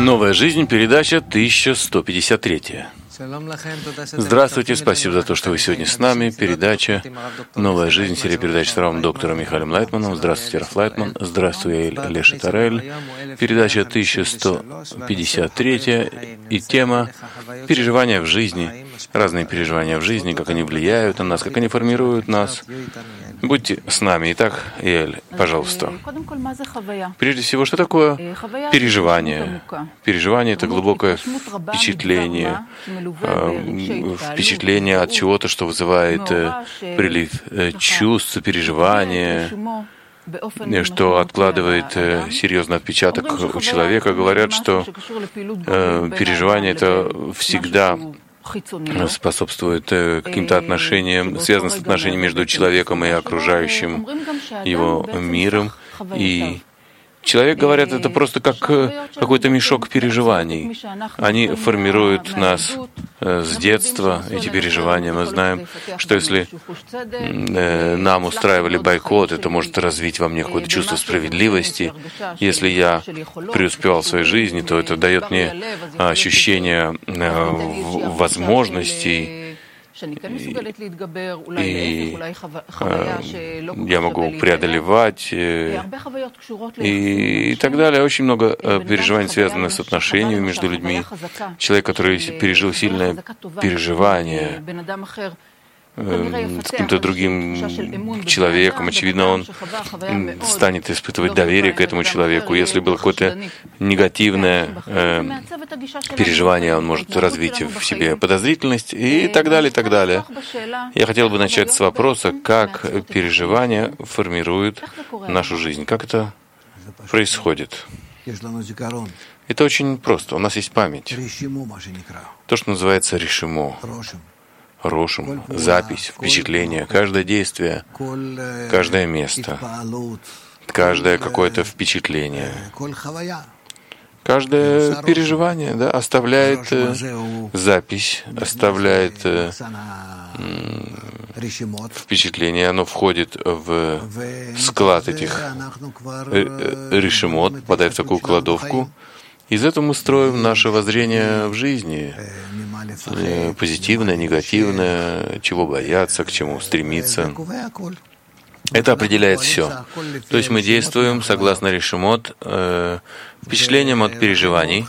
Новая жизнь, передача 1153. Здравствуйте, спасибо за то, что вы сегодня с нами. Передача «Новая жизнь», серия передач с равным доктором Михаилом Лайтманом. Здравствуйте, Раф Лайтман. Здравствуй, Леша Тарель. Передача 1153 и тема «Переживания в жизни». Разные переживания в жизни, как они влияют на нас, как они формируют нас. Будьте с нами. Итак, Иэль, пожалуйста. Прежде всего, что такое переживание? Переживание — это глубокое впечатление, впечатление от чего-то, что вызывает прилив чувств, переживания, что откладывает серьезный отпечаток у человека. Говорят, что переживание — это всегда способствует каким-то отношениям, связано с отношением между человеком и окружающим его миром. И человек, говорят, это просто как какой-то мешок переживаний. Они формируют нас с детства, эти переживания. Мы знаем, что если нам устраивали бойкот, это может развить во мне какое-то чувство справедливости. Если я преуспевал в своей жизни, то это дает мне ощущение возможностей, и я могу преодолевать и так далее. Очень много переживаний связано с отношениями между людьми. Человек, который пережил сильное переживание с каким-то другим человеком, очевидно, он станет испытывать доверие к этому человеку. Если было какое-то негативное переживание, он может развить в себе подозрительность и так далее, и так далее. Я хотел бы начать с вопроса, как переживания формируют нашу жизнь. Как это происходит? Это очень просто. У нас есть память. То, что называется решимо. Рошим, запись, впечатление, каждое действие, каждое место, каждое какое-то впечатление, каждое переживание, да, оставляет запись, оставляет впечатление, оно входит в склад этих решимот, попадает в такую кладовку. Из этого мы строим наше воззрение в жизни. Позитивное, негативное, чего бояться, к чему стремиться. Это определяет все. То есть мы действуем согласно решимот, впечатлениям от переживаний.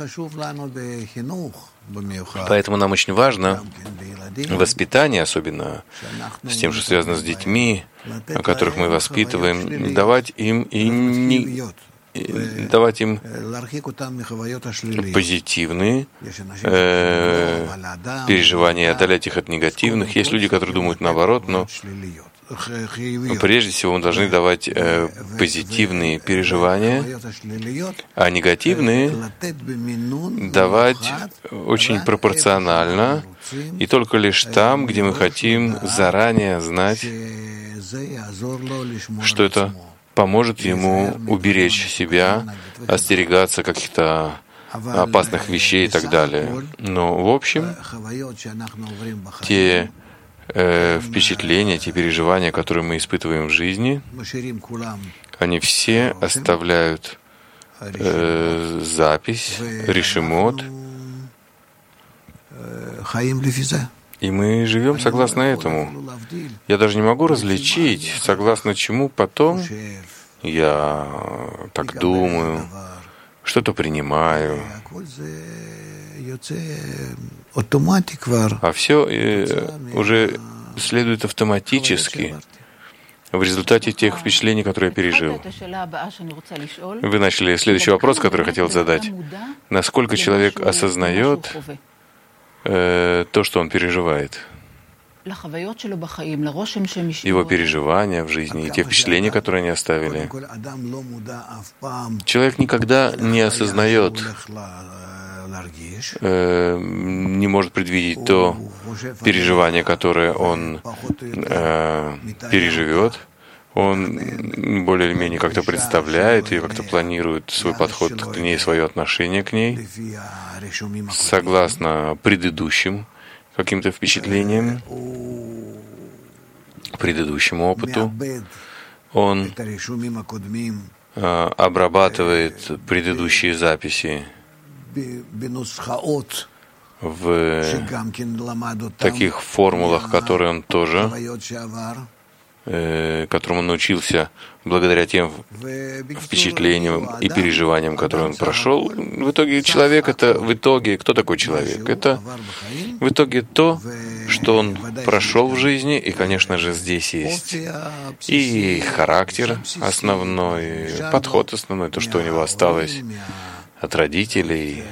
Поэтому нам очень важно воспитание, особенно с тем, что связано с детьми, которых мы воспитываем, давать им позитивные переживания, отдалять их от негативных. Есть люди, которые думают наоборот, но прежде всего мы должны давать позитивные переживания, а негативные давать очень пропорционально и только лишь там, где мы хотим заранее знать, что это поможет ему уберечь себя, остерегаться каких-то опасных вещей и так далее. Но, в общем, те впечатления, те переживания, которые мы испытываем в жизни, они все оставляют запись, решимот, и мы живем согласно этому. Я даже не могу различить, согласно чему потом я так думаю, что-то принимаю. А все уже следует автоматически в результате тех впечатлений, которые я пережил. Вы начали следующий вопрос, который я хотел задать. Насколько человек осознает то, что он переживает? Его переживания в жизни и те впечатления, которые они оставили. Человек никогда не осознает, не может предвидеть то переживание, которое он переживет. Он более или менее как-то представляет и как-то планирует свой подход к ней, свое отношение к ней, согласно предыдущим каким-то впечатлениям, предыдущему опыту. Он обрабатывает предыдущие записи в таких формулах, которые он тоже, которому он научился благодаря тем впечатлениям и переживаниям, которые он прошел. В итоге человек — это кто такой человек? Это в итоге то, что он прошел в жизни, и, конечно же, здесь есть и характер основной, подход основной, то, что у него осталось от родителей,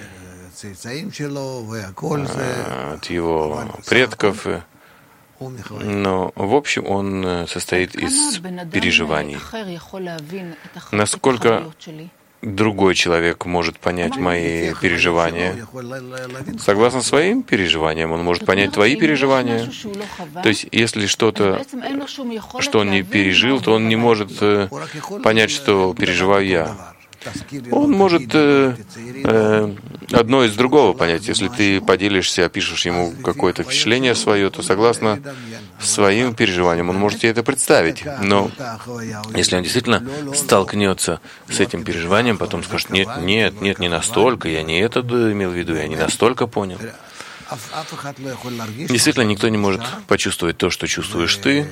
от его предков. Но, в общем, он состоит из переживаний. Насколько другой человек может понять мои переживания? Согласно своим переживаниям, он может понять твои переживания. То есть, если что-то, что он не пережил, то он не может понять, что переживаю я. Он может одно из другого понять. Если ты поделишься, опишешь ему какое-то впечатление свое, то согласно своим переживаниям он может тебе это представить. Но если он действительно столкнется с этим переживанием, потом скажет: нет, не настолько, я не это имел в виду, я не настолько понял. Действительно, никто не может почувствовать то, что чувствуешь ты.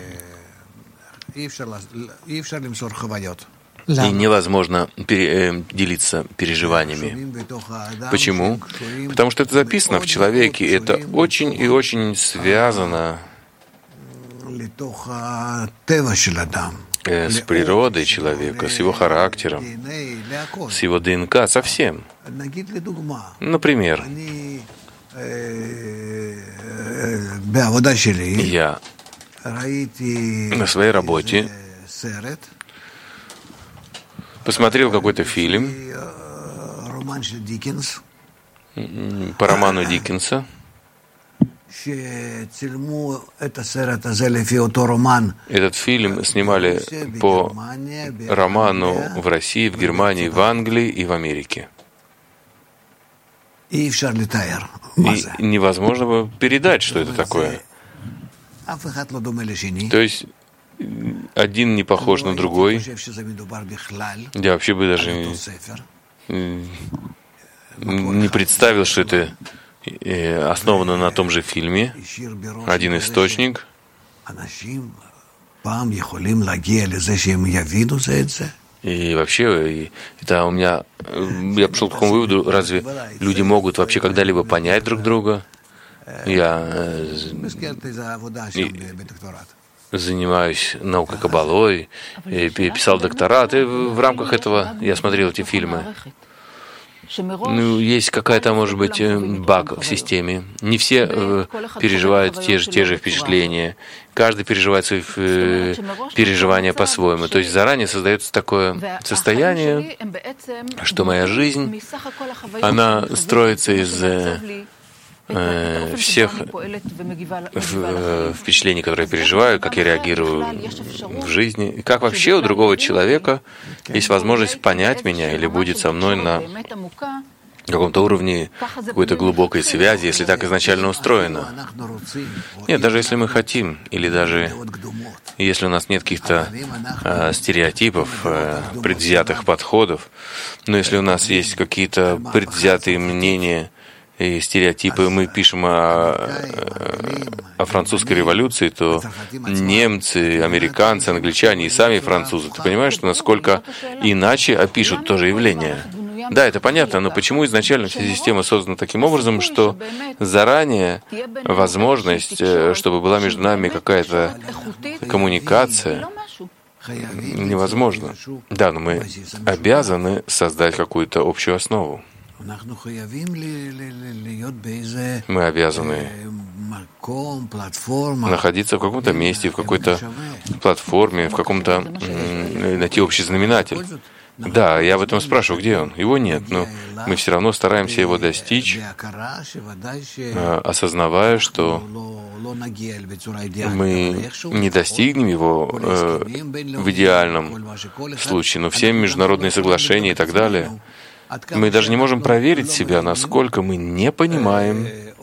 И невозможно делиться переживаниями. Почему? Потому что это записано в человеке, это очень и очень связано с природой человека, с его характером, с его ДНК, со всем. Например, я на своей работе посмотрел какой-то фильм по роману Диккенса. Этот фильм снимали по роману в России, в Германии, в Англии и в Америке. И невозможно было передать, что это такое. То есть один не похож на другой. Я вообще бы даже не представил, что это основано на том же фильме. Один источник. И вообще, это у меня, я пришел к такому выводу: разве люди могут вообще когда-либо понять друг друга? Я занимаюсь наукой каббалой, писал докторат, и в рамках этого я смотрел эти фильмы. Ну, есть какая-то, может быть, баг в системе. Не все переживают те же впечатления. Каждый переживает свои переживания по-своему. То есть заранее создается такое состояние, что моя жизнь, она строится из всех впечатлений, которые я переживаю, как я реагирую в жизни, и как вообще у другого человека есть возможность понять меня или будет со мной на каком-то уровне какой-то глубокой связи, если так изначально устроено. Нет, даже если мы хотим, или даже если у нас нет каких-то стереотипов, предвзятых подходов, но если у нас есть какие-то предвзятые мнения и стереотипы, мы пишем о французской революции, то немцы, американцы, англичане и сами французы, ты понимаешь, что насколько иначе опишут то же явление? Да, это понятно, но почему изначально вся система создана таким образом, что заранее возможность, чтобы была между нами какая-то коммуникация, невозможно. Да, но мы обязаны создать какую-то общую основу. Мы обязаны находиться в каком-то месте, в какой-то платформе, в каком-то найти общий знаменатель. Да, я об этом спрашиваю, где он? Его нет, но мы все равно стараемся его достичь, осознавая, что мы не достигнем его в идеальном случае, но все международные соглашения и так далее, Мы даже не можем проверить себя, насколько мы не понимаем,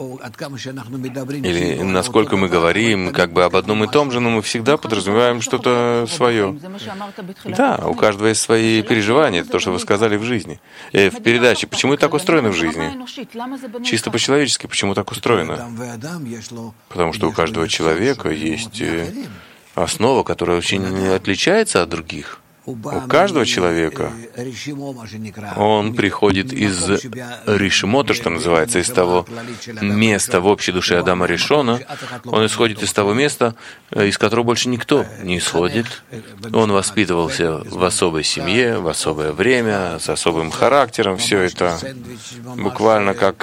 или насколько мы говорим как бы об одном и том же, но мы всегда подразумеваем что-то свое. Да, у каждого есть свои переживания, это то, что вы сказали в жизни, в передаче. Почему это так устроено в жизни? Чисто по-человечески, почему так устроено? Потому что у каждого человека есть основа, которая очень отличается от других. У каждого человека он приходит из Ришимо, то, что называется, из того места в общей душе Адама Ришона. Он исходит из того места, из которого больше никто не исходит. Он воспитывался в особой семье, в особое время, с особым характером. Все это буквально как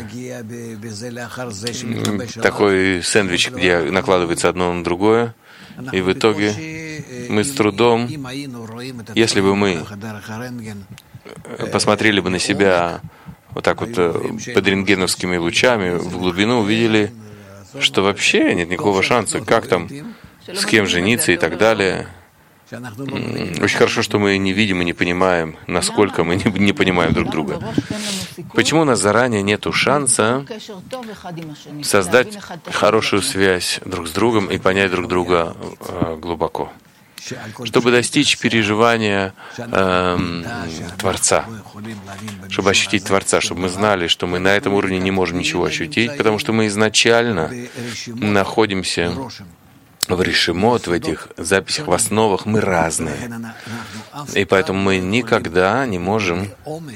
такой сэндвич, где накладывается одно на другое. И в итоге мы с трудом, если бы мы посмотрели бы на себя вот так вот под рентгеновскими лучами в глубину, увидели, что вообще нет никакого шанса, как там, с кем жениться и так далее. Очень хорошо, что мы не видим и не понимаем, насколько мы не понимаем друг друга. Почему у нас заранее нет шанса создать хорошую связь друг с другом и понять друг друга глубоко? Чтобы достичь переживания Творца, чтобы ощутить Творца, чтобы мы знали, что мы на этом уровне не можем ничего ощутить, потому что мы изначально находимся в решимот, в этих записях, в основах мы разные. И поэтому мы никогда не можем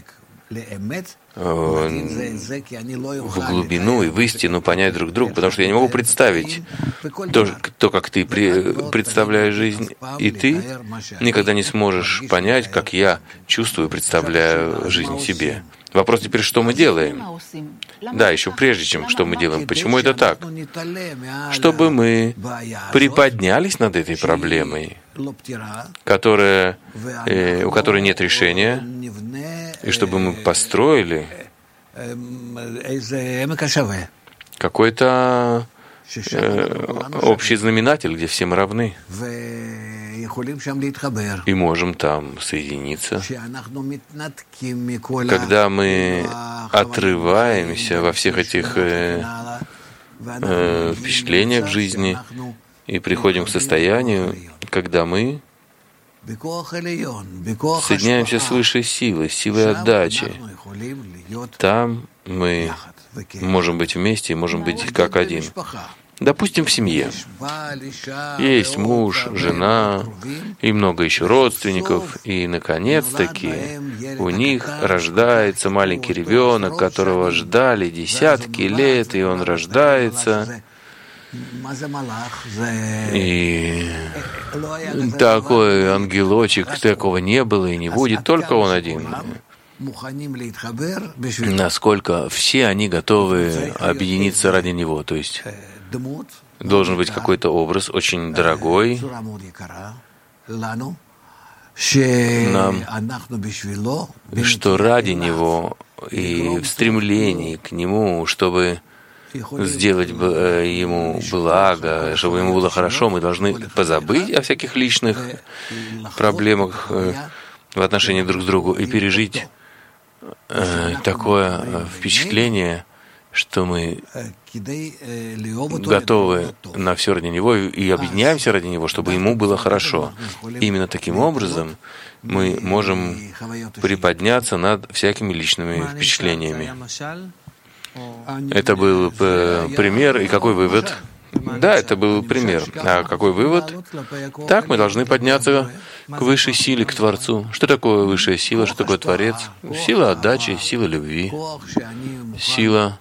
в глубину и в истину понять друг друга, потому что я не могу представить то, как ты представляешь жизнь, и ты никогда не сможешь понять, как я чувствую, представляю жизнь себе. Вопрос теперь, что мы делаем? Да, еще прежде, чем что мы делаем. Почему это так? Чтобы мы приподнялись над этой проблемой, у которой нет решения, и чтобы мы построили какой-то общий знаменатель, где все мы равны, и можем там соединиться. Когда мы отрываемся во всех этих впечатлениях в жизни и приходим к состоянию, когда мы соединяемся с высшей силой, силой отдачи. Там мы можем быть вместе, можем быть как один. Допустим, в семье есть муж, жена и много еще родственников, и, наконец-таки, у них рождается маленький ребенок, которого ждали десятки лет, и он рождается. И такой ангелочек, такого не было и не будет, только он один. Насколько все они готовы объединиться ради него, то есть должен быть какой-то образ очень дорогой нам, что ради него и в стремлении к нему, чтобы сделать ему благо, чтобы ему было хорошо, мы должны позабыть о всяких личных проблемах в отношении друг к другу и пережить такое впечатление, что мы готовы на все ради него и объединяемся ради него, чтобы ему было хорошо. И именно таким образом мы можем приподняться над всякими личными впечатлениями. Это был пример. И какой вывод? Да, это был пример. А какой вывод? Так мы должны подняться к высшей силе, к Творцу. Что такое высшая сила? Что такое Творец? Сила отдачи, сила любви, сила,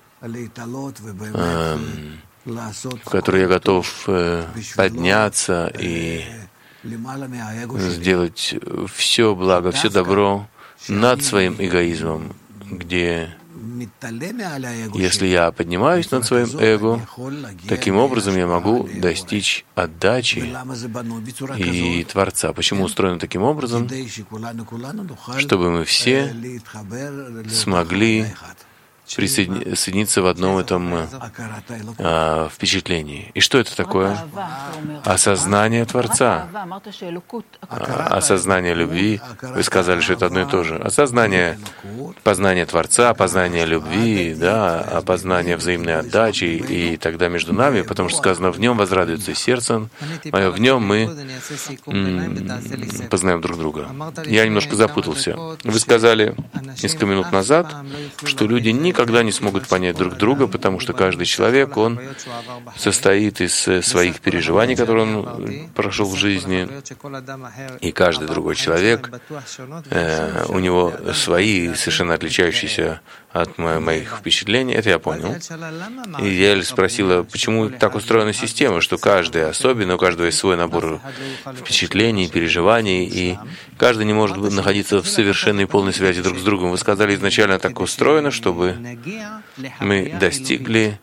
в которой я готов подняться и сделать все благо, все добро над своим эгоизмом, где, если я поднимаюсь над своим эго, таким образом я могу достичь отдачи и Творца. Почему устроено таким образом? Чтобы мы все смогли соединиться в одном этом впечатлении. И что это такое? Осознание Творца. Осознание любви. Вы сказали, что это одно и то же. Осознание познания Творца, познание любви, да, опознание взаимной отдачи, и тогда между нами, потому что сказано, в нем возрадуется сердце мое, в нем мы познаем друг друга. Я немножко запутался. Вы сказали несколько минут назад, что люди никогда не смогут понять друг друга, потому что каждый человек, он состоит из своих переживаний, которые он прошел в жизни, и каждый другой человек, у него свои, совершенно отличающиеся от моих впечатлений, это я понял. И я спросила, почему так устроена система, что каждый особенно, у каждого есть свой набор впечатлений, переживаний, и каждый не может находиться в совершенной и полной связи друг с другом. Вы сказали, изначально так устроено, чтобы мы достигли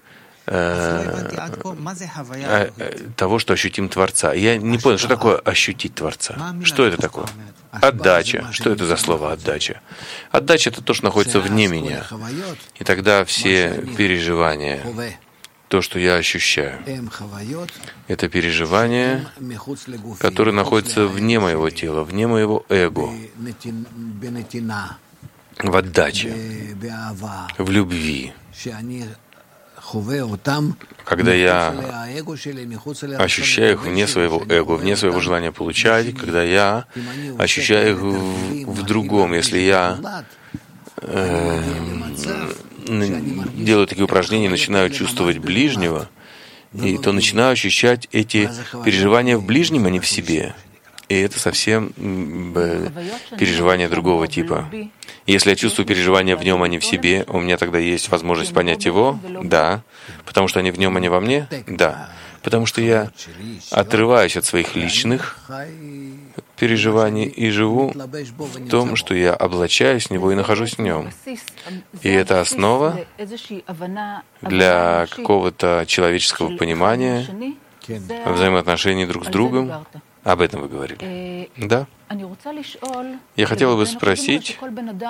того, что ощутим Творца. Я не понял, что такое ощутить Творца. Что это такое? Отдача. Что это за слово отдача? Отдача — это то, что находится вне меня. И тогда все переживания, то, что я ощущаю, это переживания, которые находятся вне моего тела, вне моего эго, в отдаче, в любви. Когда я ощущаю их вне своего эго, вне своего желания получать, когда я ощущаю их в другом, если я делаю такие упражнения, начинаю чувствовать ближнего, и то начинаю ощущать эти переживания в ближнем, а не в себе. И это совсем переживание другого типа. Если я чувствую переживания в нем, а не в себе, у меня тогда есть возможность понять его? Да. Потому что они в нем, а не во мне? Да. Потому что я отрываюсь от своих личных переживаний и живу в том, что я облачаюсь в него и нахожусь в нем. И это основа для какого-то человеческого понимания, взаимоотношений друг с другом. Об этом вы говорили. Да. Я хотела бы спросить,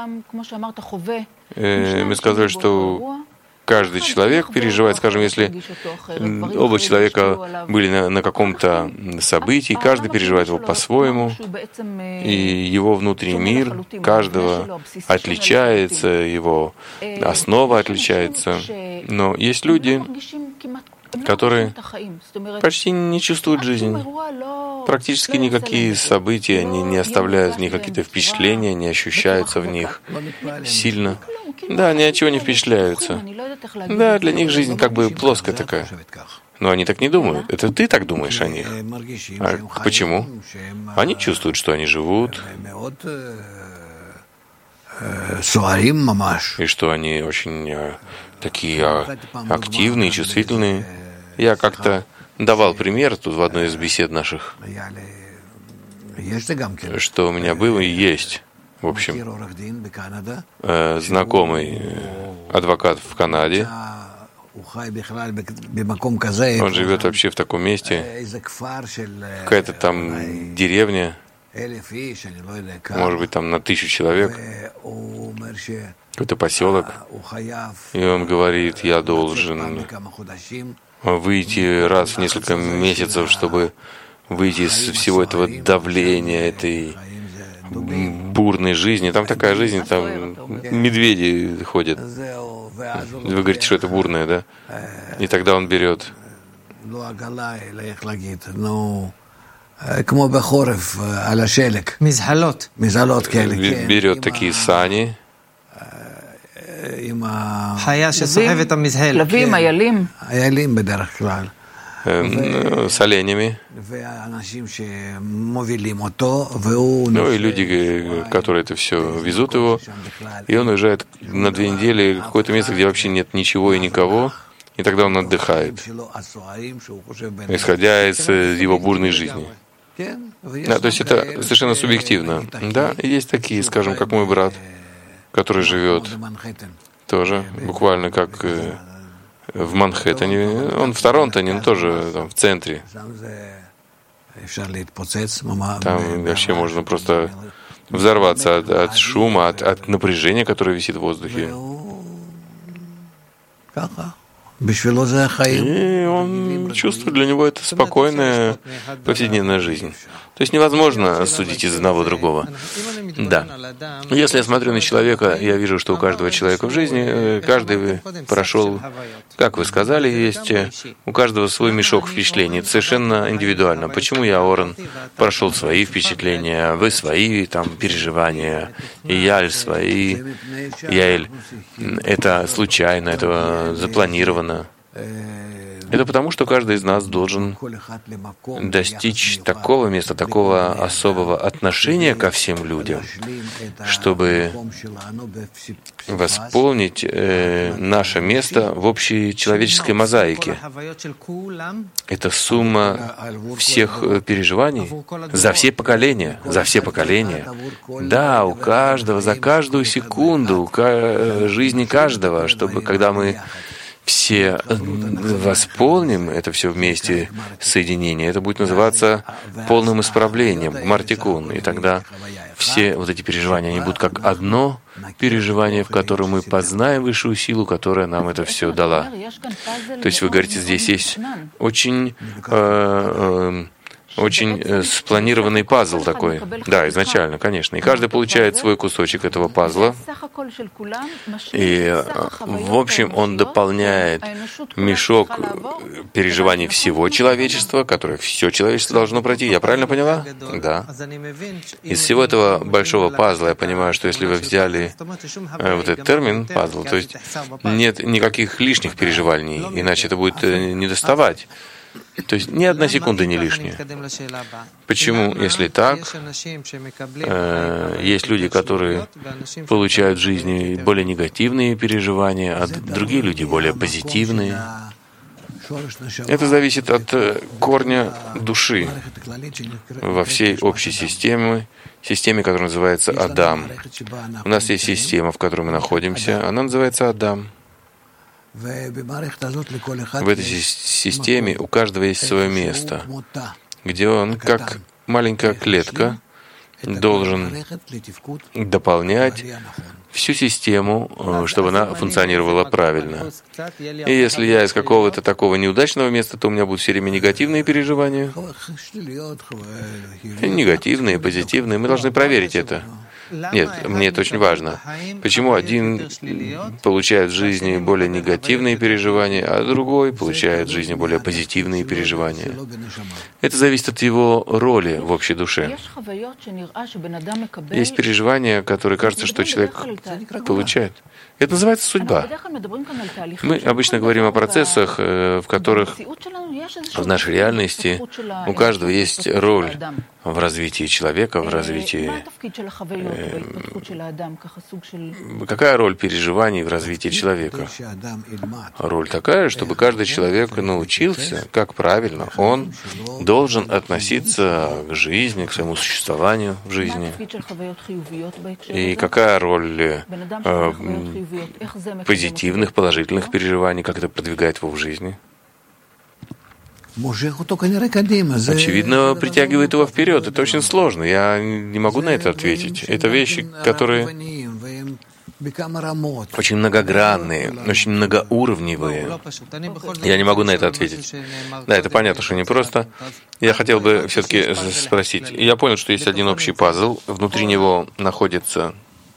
мы сказали, что каждый человек переживает, скажем, если оба человека были на каком-то событии, каждый переживает его по-своему, и его внутренний мир каждого отличается, его основа отличается. Но есть люди, которые почти не чувствуют жизнь. Практически никакие события не оставляют в них какие-то впечатления, не ощущаются в них сильно. Да, ни от чего не впечатляются. Да, для них жизнь как бы плоская такая. Но они так не думают. Это ты так думаешь о них. А почему? Они чувствуют, что они живут, и что они очень такие активные, чувствительные. Я как-то давал пример тут в одной из бесед наших, что у меня было и есть, в общем, знакомый адвокат в Канаде. Он живет вообще в таком месте, какая-то там деревня, может быть, там на 1000 человек, какой-то поселок. И он говорит, я должен выйти раз в несколько месяцев, чтобы выйти из всего этого давления, этой бурной жизни. Там такая жизнь, там медведи ходят. Вы говорите, что это бурная, да? И тогда он берет берет такие сани, с оленями. Ну и люди, которые это все везут его, и он уезжает на 2 недели в какое-то место, где вообще нет ничего и никого, и тогда он отдыхает, исходя из его бурной жизни. Да, то есть это совершенно субъективно. Да, есть такие, скажем, как мой брат, который живет тоже буквально как в Манхэттене. Он в Торонто, но тоже там, в центре. Там вообще можно просто взорваться от шума, от напряжения, которое висит в воздухе. И он чувствует, для него это спокойная повседневная жизнь. То есть невозможно судить из одного другого. Да. Если я смотрю на человека, я вижу, что у каждого человека в жизни, каждый прошел, как вы сказали, есть у каждого свой мешок впечатлений. Это совершенно индивидуально. Почему я, Орен, прошел свои впечатления, вы свои там переживания, и Яль свои. Яэль, это случайно, это запланировано. Это потому, что каждый из нас должен достичь такого места, такого особого отношения ко всем людям, чтобы восполнить наше место в общей человеческой мозаике. Это сумма всех переживаний за все поколения, за все поколения. Да, у каждого, за каждую секунду жизни каждого, чтобы когда мы все восполним это все вместе, соединение, это будет называться полным исправлением, мартикун. И тогда все вот эти переживания, они будут как одно переживание, в котором мы познаем высшую силу, которая нам это все дала. То есть вы говорите, здесь есть очень спланированный пазл такой. Да, изначально, конечно. И каждый получает свой кусочек этого пазла. И, в общем, он дополняет мешок переживаний всего человечества, которое все человечество должно пройти. Я правильно поняла? Да. Из всего этого большого пазла я понимаю, что если вы взяли вот этот термин «пазл», то есть нет никаких лишних переживаний, иначе это будет не доставать. То есть ни одна секунда не лишняя. Почему, если так, есть люди, которые получают в жизни более негативные переживания, а другие люди более позитивные? Это зависит от корня души во всей общей системе, которая называется Адам. У нас есть система, в которой мы находимся, она называется Адам. В этой системе у каждого есть свое место, где он, как маленькая клетка, должен дополнять всю систему, чтобы она функционировала правильно. И если я из какого-то такого неудачного места, то у меня будут все время негативные переживания. И негативные, и позитивные. Мы должны проверить это. Нет, мне это очень важно. Почему один получает в жизни более негативные переживания, а другой получает в жизни более позитивные переживания? Это зависит от его роли в общей душе. Есть переживания, которые кажется, что человек получает. Это называется судьба. Мы обычно говорим о процессах, в которых в нашей реальности у каждого есть роль в развитии человека, в развитии... Какая роль переживаний в развитии человека? Роль такая, чтобы каждый человек научился, как правильно он должен относиться к жизни, к своему существованию в жизни. И какая роль позитивных, положительных переживаний, как это продвигает его в жизни? Очевидно, притягивает его вперед. Это очень сложно. Я не могу на это ответить. Это вещи, которые очень многогранные, очень многоуровневые. Я не могу на это ответить. Да, это понятно, что не просто. Я хотел бы все-таки спросить. Я понял, что есть один общий пазл. Внутри него находятся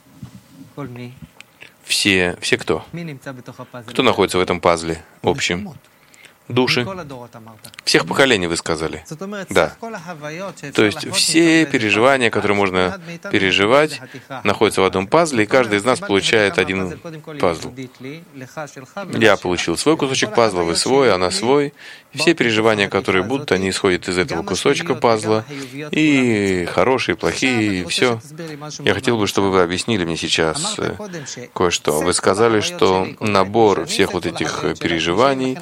все кто? Кто находится в этом пазле общем? Души. Всех поколений, вы сказали. Да. То есть все переживания, которые можно переживать, находятся в одном пазле, и каждый из нас получает один пазл. Я получил свой кусочек пазла, вы свой, она свой. Все переживания, которые будут, они исходят из этого кусочка пазла, и хорошие, и плохие, и все. Я хотел бы, чтобы вы объяснили мне сейчас кое-что. Вы сказали, что набор всех вот этих переживаний,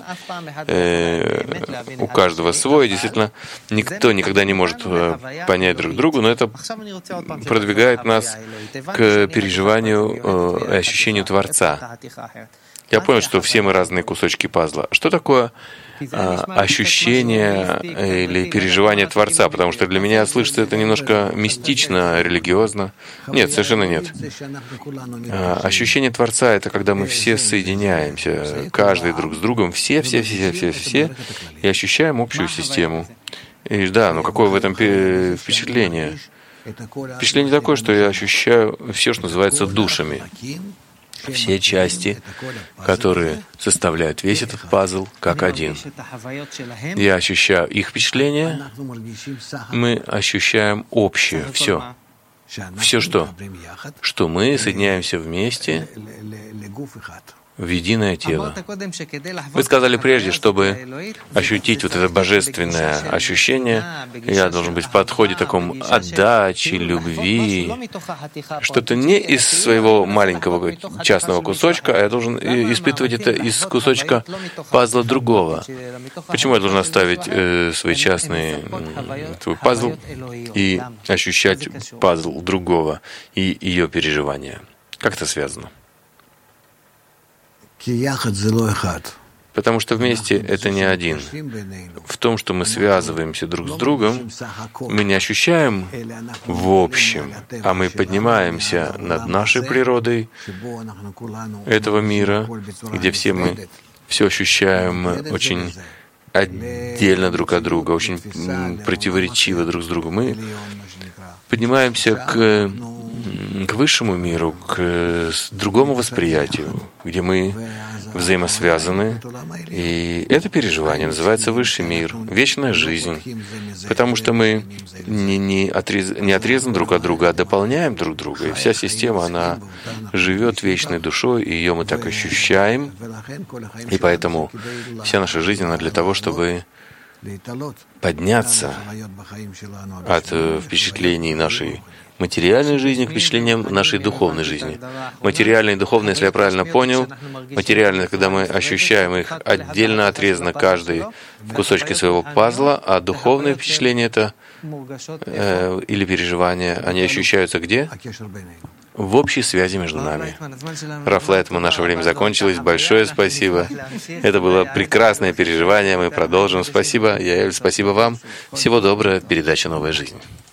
у каждого свой, действительно, никто никогда не может понять друг другу, но это продвигает нас к переживанию и ощущению Творца. Я понял, что все мы разные кусочки пазла. Что такое ощущение или переживание Творца, потому что для меня слышится это немножко мистично, религиозно. Нет, совершенно нет. Ощущение Творца — это когда мы все соединяемся, каждый друг с другом, все, и ощущаем общую систему. И да, но какое в этом впечатление? Впечатление такое, что я ощущаю все, что называется душами. Все части, которые составляют весь этот пазл, как один. Я ощущаю их впечатление, мы ощущаем общее, все. Все что? Что мы соединяемся вместе в единое тело. Вы сказали прежде, чтобы ощутить вот это божественное ощущение, я должен быть в подходе таком отдачи, любви, что-то не из своего маленького частного кусочка, а я должен испытывать это из кусочка пазла другого. Почему я должен оставить свой частный свой пазл и ощущать пазл другого и ее переживания? Как это связано? Потому что вместе это не один. В том, что мы связываемся друг с другом, мы не ощущаем в общем, а мы поднимаемся над нашей природой этого мира, где все мы все ощущаем очень отдельно друг от друга, очень противоречиво друг с другом. Мы поднимаемся к высшему миру, к другому восприятию, где мы взаимосвязаны. И это переживание называется высший мир, вечная жизнь, потому что мы не отрезаны друг от друга, а дополняем друг друга. И вся система, она живет вечной душой, и ее мы так ощущаем. И поэтому вся наша жизнь, она для того, чтобы подняться от впечатлений нашей материальной жизни к впечатлениям нашей духовной жизни. Материальное и духовное, если я правильно понял, материальное, когда мы ощущаем их отдельно, отрезанно, каждый в кусочке своего пазла, а духовные впечатления это или переживания, они ощущаются где? В общей связи между нами. Раф Лайтман, наше время закончилось. Большое спасибо. Это было прекрасное переживание. Мы продолжим. Спасибо. Яэль, спасибо вам. Всего доброго. Передача «Новая жизнь».